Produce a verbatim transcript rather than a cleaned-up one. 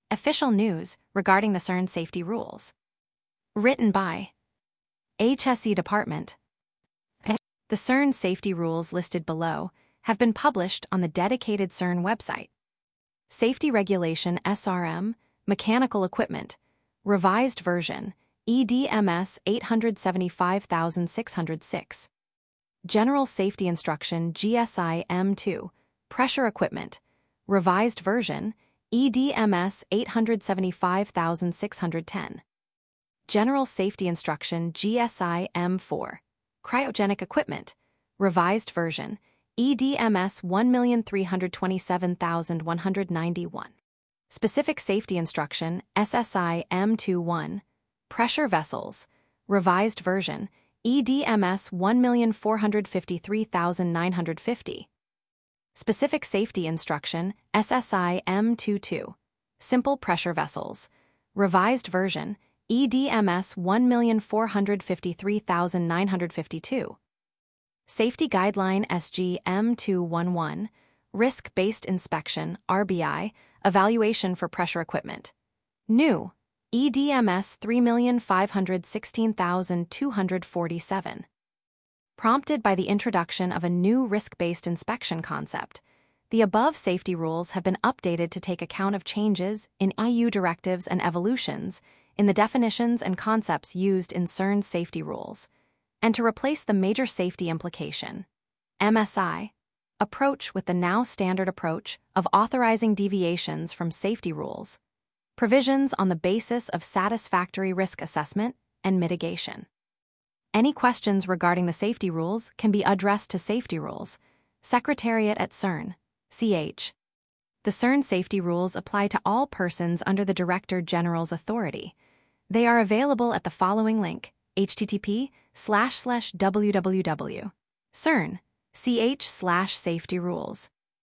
Official news regarding the CERN safety rules. Written by H S E Department. The CERN safety rules listed below have been published on the dedicated CERN website. Safety Regulation S R M, Mechanical Equipment, Revised Version, E D M S eight seven five six zero six. General Safety Instruction G S I M two, Pressure Equipment, Revised Version, E D M S eight seven five six one zero. General Safety Instruction G S I M four, Cryogenic Equipment, Revised Version, E D M S one three two seven one nine one. Specific Safety Instruction S S I M twenty-one, Pressure Vessels, Revised Version, E D M S one four five three nine five zero. Specific Safety Instruction S S I M twenty-two, Simple Pressure Vessels, Revised Version, E D M S one four five three nine five two. Safety Guideline S G M two eleven, Risk-Based Inspection R B I, Evaluation for Pressure Equipment. New, E D M S three five one six two four seven. Prompted by the introduction of a new risk-based inspection concept, the above safety rules have been updated to take account of changes in E U directives and evolutions in the definitions and concepts used in CERN's safety rules, and to replace the major safety implication, M S I, approach with the now standard approach of authorizing deviations from safety rules, provisions on the basis of satisfactory risk assessment and mitigation. Any questions regarding the safety rules can be addressed to Safety Rules, Secretariat at CERN, C H. The CERN safety rules apply to all persons under the Director General's authority. They are available at the following link, http slash slash www. CERN, ch slash safety rules.